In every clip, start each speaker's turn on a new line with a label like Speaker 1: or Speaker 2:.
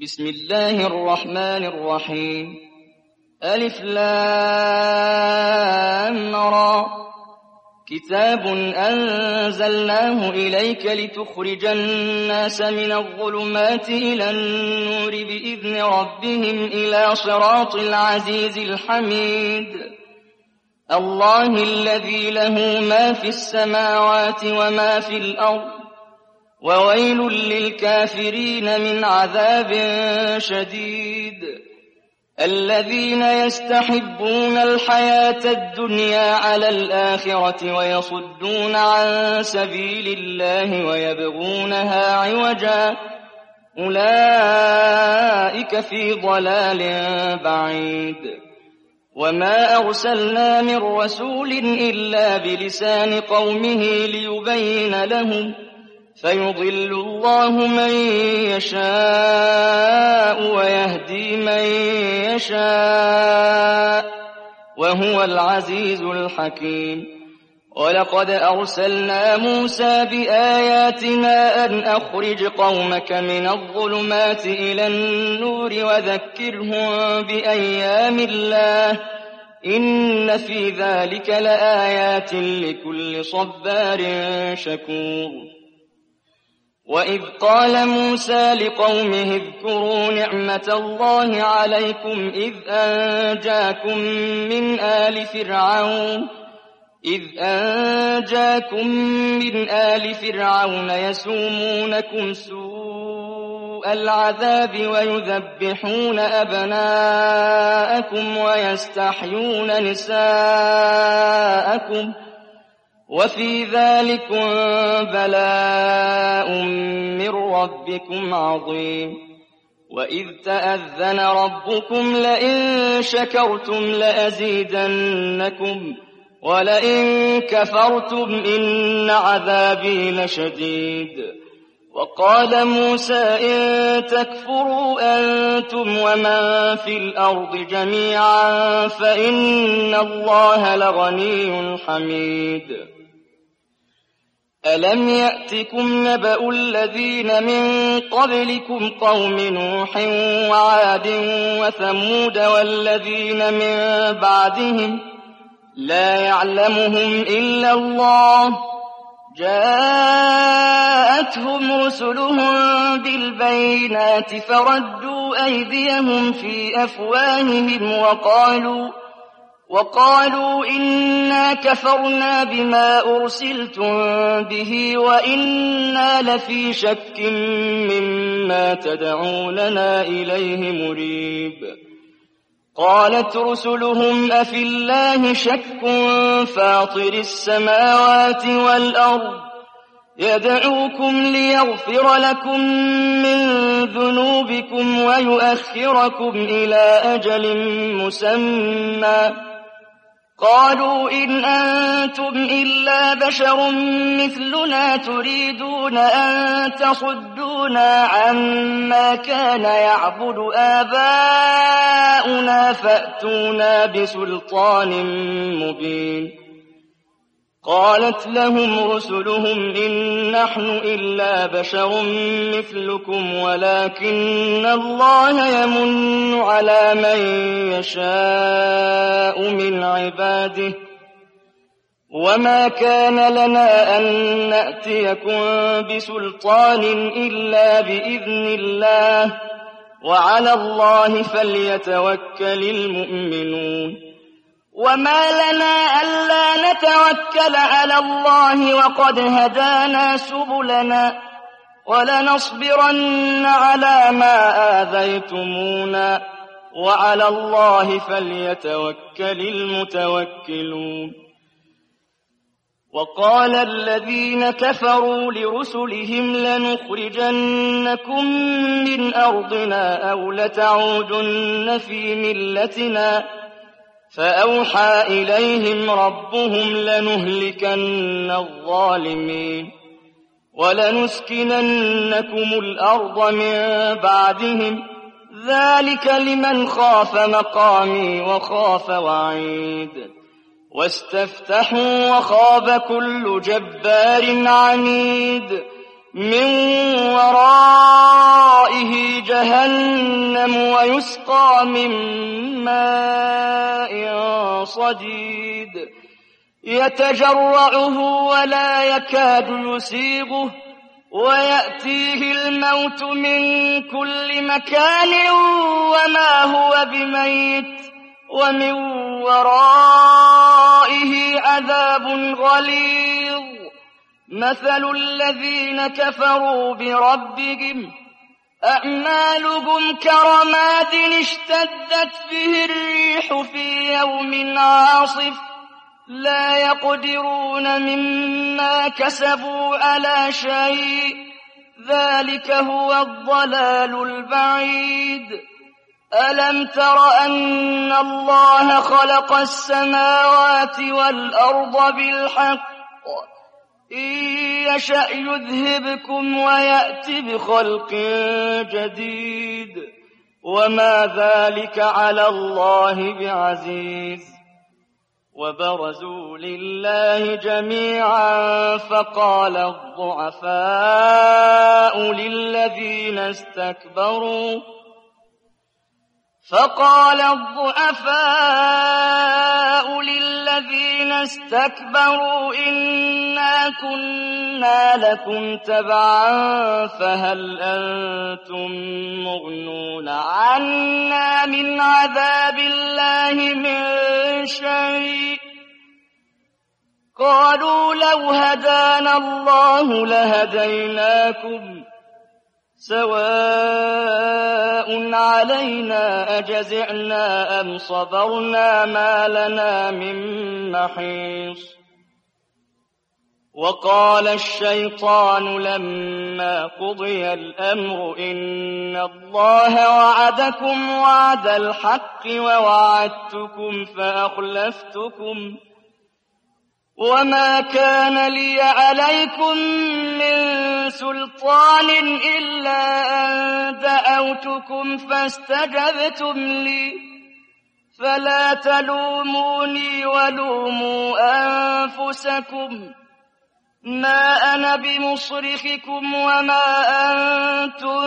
Speaker 1: بسم الله الرحمن الرحيم ألف لام را كتاب أنزلناه إليك لتخرج الناس من الظلمات إلى النور بإذن ربهم إلى صراط العزيز الحميد الله الذي له ما في السماوات وما في الأرض وويل للكافرين من عذاب شديد الذين يستحبون الحياة الدنيا على الآخرة ويصدون عن سبيل الله ويبغونها عوجا أولئك في ضلال بعيد وما أرسلنا من رسول إلا بلسان قومه ليبين لهم فيضل الله من يشاء ويهدي من يشاء وهو العزيز الحكيم ولقد أرسلنا موسى بآياتنا أن أخرج قومك من الظلمات إلى النور وذكرهم بأيام الله إن في ذلك لآيات لكل صبار شكور وإذ قال موسى لقومه اذكروا نعمة الله عليكم إذ أنجاكم من آل فرعون يسومونكم سوء العذاب ويذبحون أبناءكم ويستحيون نساءكم وفي ذلكم بلاء من ربكم عظيم وإذ تأذن ربكم لئن شكرتم لأزيدنكم ولئن كفرتم إن عذابي لشديد وقال موسى إن تكفروا أنتم ومن في الأرض جميعا فإن الله لغني حميد ألم يأتكم نبأ الذين من قبلكم قوم نوح وعاد وثمود والذين من بعدهم لا يعلمهم إلا الله جاءتهم رسلهم بالبينات فردوا أيديهم في أفواههم وقالوا إنا كفرنا بما أرسلتم به وإنا لفي شك مما تدعوننا إليه مريب قالت رسلهم أفي الله شك فاطر السماوات والأرض يدعوكم ليغفر لكم من ذنوبكم ويؤخركم إلى أجل مسمى قالوا إن أنتم إلا بشر مثلنا تريدون أن تصدونا عما كان يعبد آباؤنا فأتونا بسلطان مبين قالت لهم رسلهم إن نحن إلا بشر مثلكم ولكن الله يمن على من يشاء من عباده وما كان لنا أن نأتيكم بسلطان إلا بإذن الله وعلى الله فليتوكل المؤمنون وما لنا ألا نتوكل على الله وقد هدانا سبلنا ولنصبرن على ما آذيتمونا وعلى الله فليتوكل المتوكلون وقال الذين كفروا لرسلهم لنخرجنكم من أرضنا أو لتعودن في ملتنا فأوحى إليهم ربهم لنهلكن الظالمين ولنسكننكم الأرض من بعدهم ذلك لمن خاف مقامي وخاف وعيد واستفتحوا وخاب كل جبار عنيد من ورائه جهنم ويسقى من ماء صديد يتجرعه ولا يكاد يسيغه ويأتيه الموت من كل مكان وما هو بميت ومن ورائه عذاب غليظ مثل الذين كفروا بربهم أعمالهم كرماد اشتدت به الريح في يوم عاصف لا يقدرون مما كسبوا على شيء ذلك هو الضلال البعيد ألم تر أن الله خلق السماوات والأرض بالحق إن يشأ يذهبكم ويأت بخلق جديد وما ذلك على الله بعزيز وبرزوا لله جميعا فقال الضعفاء للذين استكبروا إنا كنا لكم تبعا فهل أنتم مغنون عنا من عذاب الله من شيء قالوا لو هدانا الله لهديناكم سواء علينا أجزعنا أم صبرنا ما لنا من محيص وقال الشيطان لما قضي الأمر إن الله وعدكم وعد الحق ووعدتكم فأخلفتكم وما كان لي عليكم من سلطان إلا أن دعوتكم فاستجبتم لي فلا تلوموني ولوموا أنفسكم ما أنا بمصرخكم وما أنتم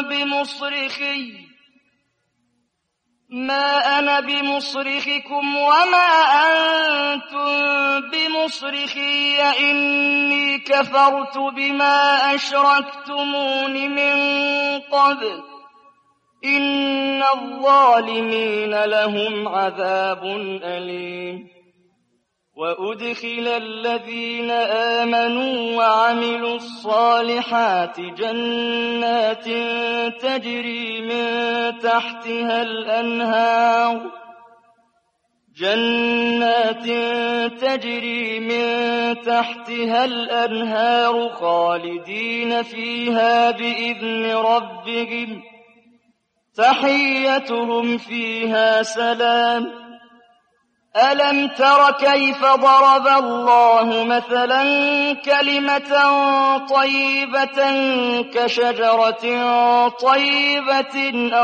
Speaker 1: بمصرخي إني كفرت بما أشركتمون من قبل إن الظالمين لهم عذاب أليم وأدخل الذين آمنوا وعملوا الصالحات جنات تجري من تحتها الأنهار خالدين فيها بإذن ربهم تحيتهم فيها سلام ألم تر كيف ضرب الله مثلا كلمة طيبة كشجرة طيبة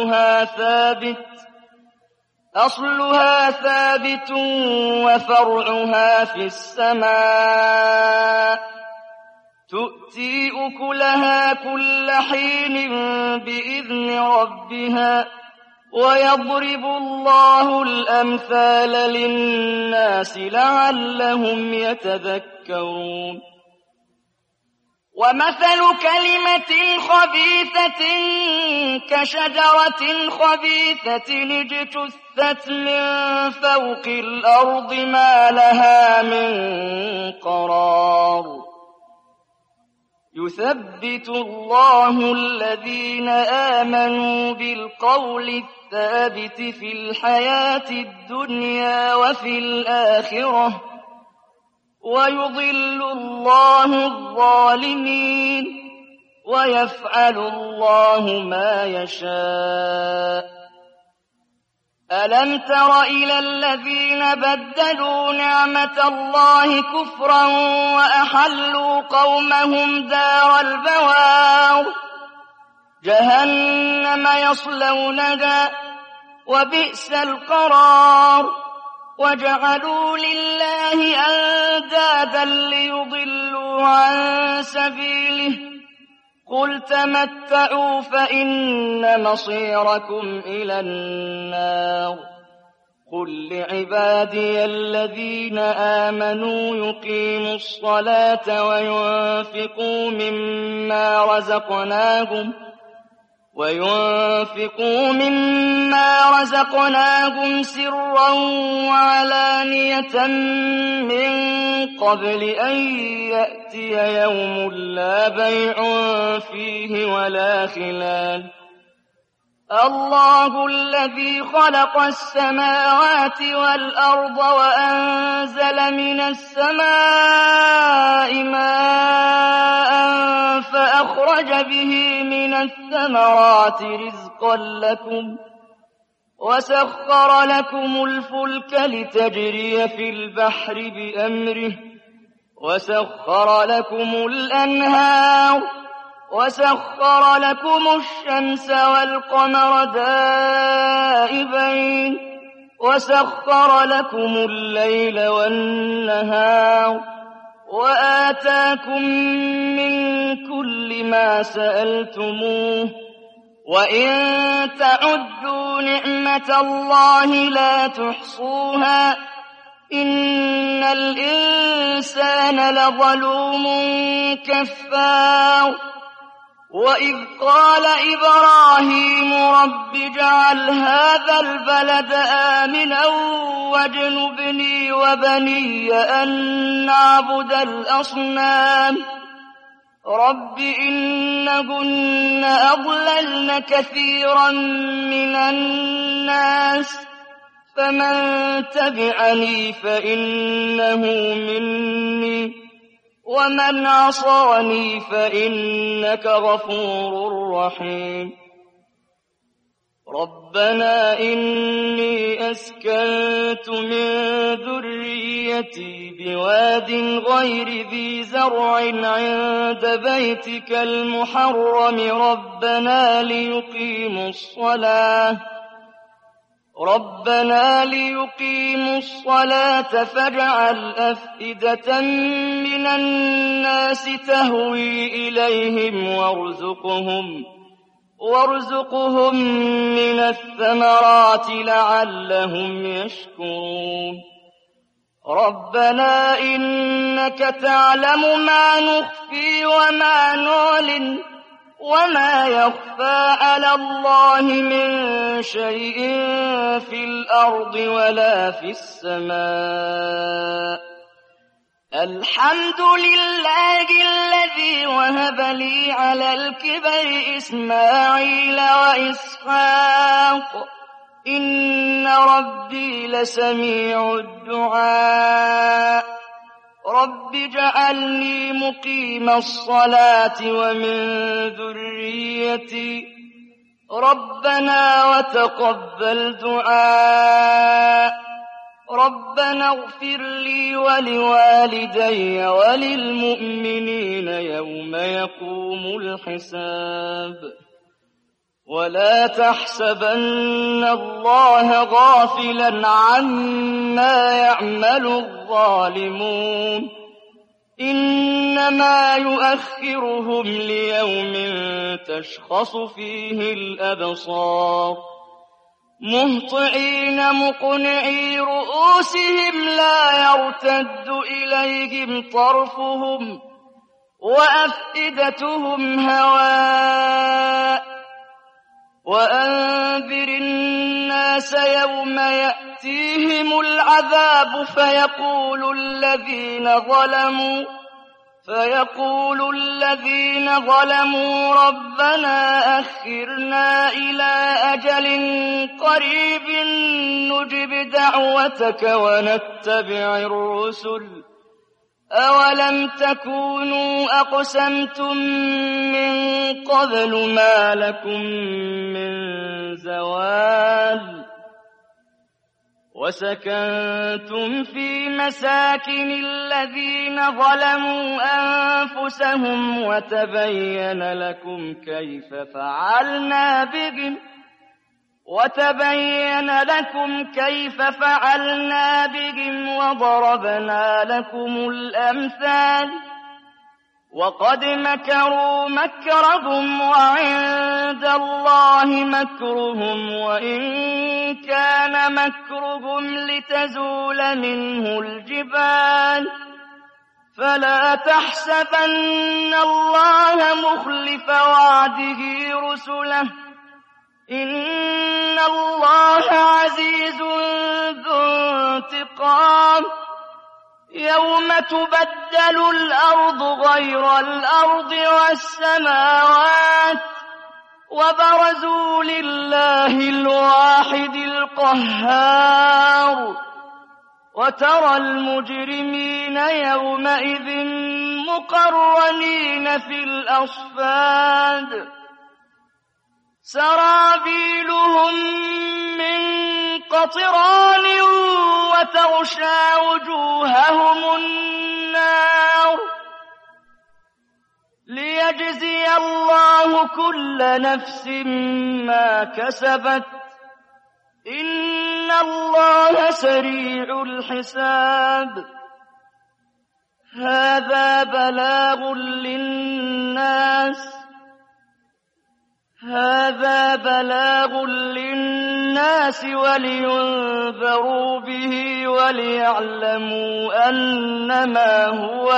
Speaker 1: أصلها ثابت وفرعها في السماء تؤتي أكلها كل حين بإذن ربها ويضرب الله الأمثال للناس لعلهم يتذكرون ومثل كلمة خبيثة كشجرة خبيثة اجتثت من فوق الأرض ما لها من قرار يثبت الله الذين آمنوا بالقول الثابت في الحياة الدنيا وفي الآخرة ويضل الله الظالمين ويفعل الله ما يشاء ألم تر إلى الذين بدلوا نعمة الله كفرا وأحلوا قومهم دار البوار جهنم يصلونها وبئس القرار وجعلوا لله أندادا ليضلوا عن سبيله قل تمتعوا فإن مصيركم إلى النار قل لعبادي الذين آمنوا يقيموا الصلاة وينفقوا مما رزقناهم سرا وعلانية من قبل أن يأتي يوم لا بيع فيه ولا خلال الله الذي خلق السماوات والأرض وأنزل من السماء ماء فأخرج به من الثمرات رزقا لكم وسخر لكم الفلك لتجري في البحر بأمره وسخر لكم الأنهار وسخر لكم الشمس والقمر دائبين وسخر لكم الليل والنهار وآتاكم من كل ما سألتموه وإن تعدوا نعمة الله لا تحصوها إن الإنسان لظلوم كفار وإذ قال إبراهيم رب اجعل هذا البلد آمنا واجنبني وبني أن نعبد الأصنام رب إنهن أضللن كثيرا من الناس فمن تبعني فإنه مني ومن عصاني فإنك غفور رحيم ربنا إني أسكنت من ذريتي بواد غير ذي زرع عند بيتك المحرم ربنا ليقيموا الصلاة فاجعل أفئدة من الناس تهوي إليهم وارزقهم من الثمرات لعلهم يشكرون ربنا إنك تعلم ما نخفي وما نعلن وما يخفى على الله من شيء في الأرض ولا في السماء الحمد لله الذي وهب لي على الكبر إسماعيل وإسحاق إن ربي لسميع الدعاء رب اجعلني مقيم الصلاة ومن ذريتي ربنا وتقبل دعاء ربنا اغفر لي ولوالدي وللمؤمنين يوم يقوم الحساب ولا تحسبن الله غافلا عما يعمل الظالمون إنما يؤخرهم ليوم تشخص فيه الأبصار مهطعين مقنعي رؤوسهم لا يرتد إليهم طرفهم وأفئدتهم هواء وأنذر الناس يوم يأتيهم العذاب فيقول الذين ظلموا ربنا أخرنا إلى أجل قريب نجب دعوتك ونتبع الرسل أولم تكونوا أقسمتم من قبل ما لكم من زوال وسكنتم في مساكن الذين ظلموا أنفسهم وتبين لكم كيف فعلنا بهم وضربنا لكم الأمثال وقد مكروا مكرهم وعند الله مكرهم وإن كان مكرهم لتزول منه الجبال فلا تحسبن الله مخلف وعده رسله إن الله عزيز ذو انتقام يوم تبدل الأرض غير الأرض والسماوات وبرزوا لله الواحد القهار وترى المجرمين يومئذ مقرنين في الأصفاد سرابيلهم من قطران وتغشى وجوههم النار ليجزي الله كل نفس ما كسبت إن الله سريع الحساب هذا بلاغ للناس ولينذروا به وليعلموا أنما هو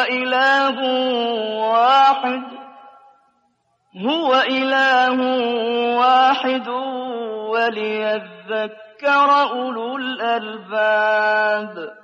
Speaker 1: إله واحد وليذكر أولو الألباب